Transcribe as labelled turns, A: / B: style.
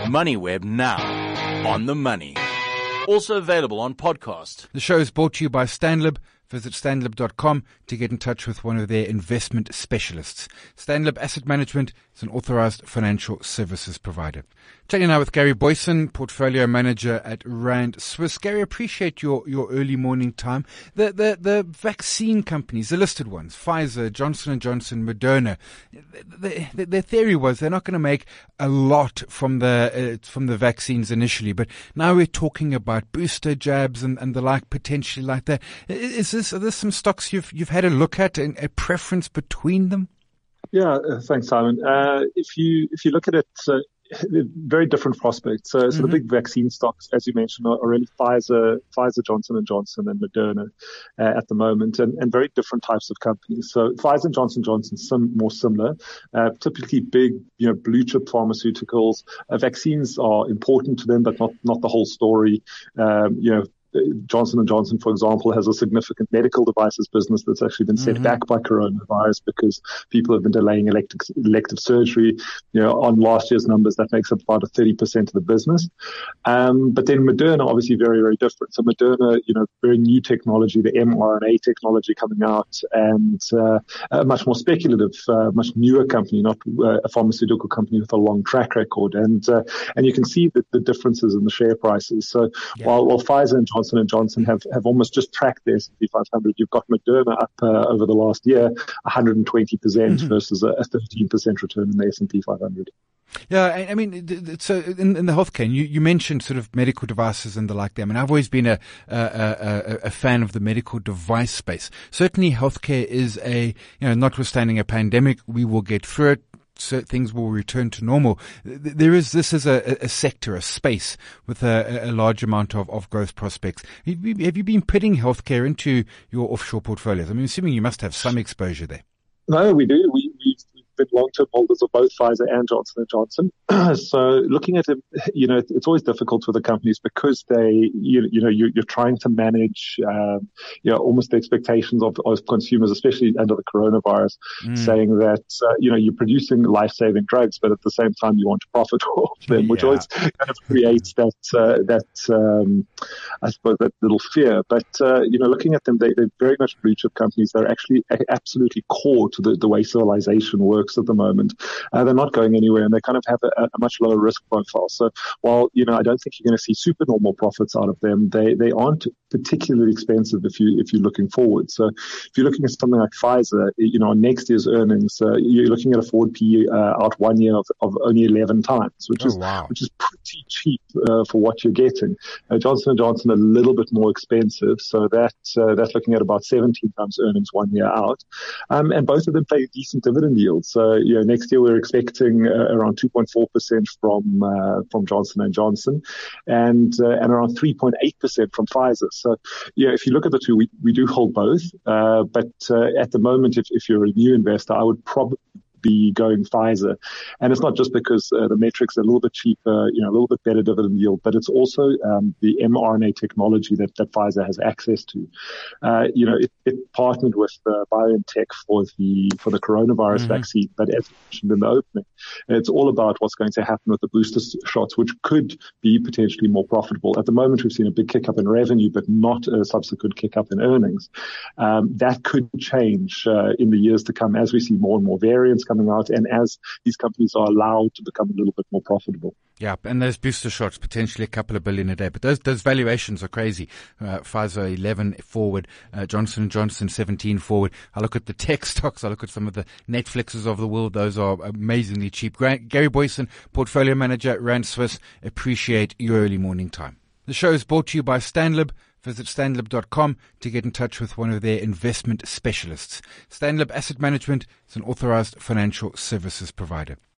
A: MoneyWeb now on the money. Also available on podcast.
B: The show is brought to you by Stanlib. Visit stanlib.com to get in touch with one of their investment specialists. Stanlib Asset Management is an authorized financial services provider. Chatting now with Gary Boyson, portfolio manager at Rand Swiss. Gary, appreciate your early morning time. The vaccine companies, the listed ones, Pfizer, Johnson & Johnson, Moderna, their theory was they're not going to make a lot from the vaccines initially, but now we're talking about booster jabs and the like, potentially like that. Are there some stocks you've had a look at and a preference between them?
C: Yeah, thanks, Simon. If you look at it, very different prospects. So the big vaccine stocks, as you mentioned, are really Pfizer, Johnson & Johnson, and Moderna at the moment, and very different types of companies. So Pfizer and Johnson & Johnson, more similar, typically big, blue chip pharmaceuticals. Vaccines are important to them, but not the whole story. Johnson & Johnson, for example, has a significant medical devices business that's actually been set back by coronavirus because people have been delaying elective surgery. On last year's numbers, that makes up about 30% of the business. But then Moderna, obviously very, very different. So Moderna, very new technology, the mRNA technology coming out, and a much more speculative, much newer company, not a pharmaceutical company with a long track record. And you can see the differences in the share prices. So while Pfizer and Johnson & Johnson have almost just tracked the S&P 500. You've got Moderna up over the last year, 120% versus a 13% return in the S&P 500.
B: Yeah, I mean, so in the healthcare, you mentioned sort of medical devices and the like there. I mean, I've always been a fan of the medical device space. Certainly healthcare is notwithstanding a pandemic, we will get through it. So things will return to normal. This is a sector, a space with a large amount of growth prospects. Have you been putting healthcare into your offshore portfolios? I mean, assuming you must have some exposure there.
C: No, we do. We've been long-term holders of both Pfizer and Johnson & Johnson. So looking at them, it's always difficult with the companies because you're trying to manage, almost the expectations of consumers, especially under the coronavirus, saying that, you're producing life-saving drugs, but at the same time you want to profit off them, which always kind of creates that I suppose that little fear. But, looking at them, they're very much blue chip companies. They're actually absolutely core to the way civilization works at the moment. They're not going anywhere, and they kind of have a much lower risk profile. So while, I don't think you're going to see super normal profits out of them, they aren't particularly expensive if you're looking forward. So if you're looking at something like Pfizer, on next year's earnings, you're looking at a forward PE out 1 year of only 11 times, which is pretty cheap for what you're getting. Johnson & Johnson a little bit more expensive, so that's looking at about 17 times earnings 1 year out. And both of them pay decent dividend yields. So next year we're expecting around 2.4% from Johnson & Johnson and around 3.8% from Pfizer. So if you look at the two, we do hold both. But at the moment, if you're a new investor, I would probably be going Pfizer. And it's not just because the metrics are a little bit cheaper, a little bit better dividend yield, but it's also the mRNA technology that Pfizer has access to. It partnered with BioNTech for the coronavirus vaccine, but as mentioned in the opening, it's all about what's going to happen with the booster shots, which could be potentially more profitable. At the moment, we've seen a big kick up in revenue, but not a subsequent kick up in earnings. That could change in the years to come as we see more and more variants coming out and as these companies are allowed to become a little bit more profitable.
B: Yeah, and those booster shots, potentially a couple of billion a day. But those valuations are crazy. Pfizer 11 forward, Johnson & Johnson 17 forward. I look at the tech stocks. I look at some of the Netflixes of the world. Those are amazingly cheap. Gary Boyson, portfolio manager at Rand Swiss. Appreciate your early morning time. The show is brought to you by Stanlib. Visit stanlib.com to get in touch with one of their investment specialists. Stanlib Asset Management is an authorized financial services provider.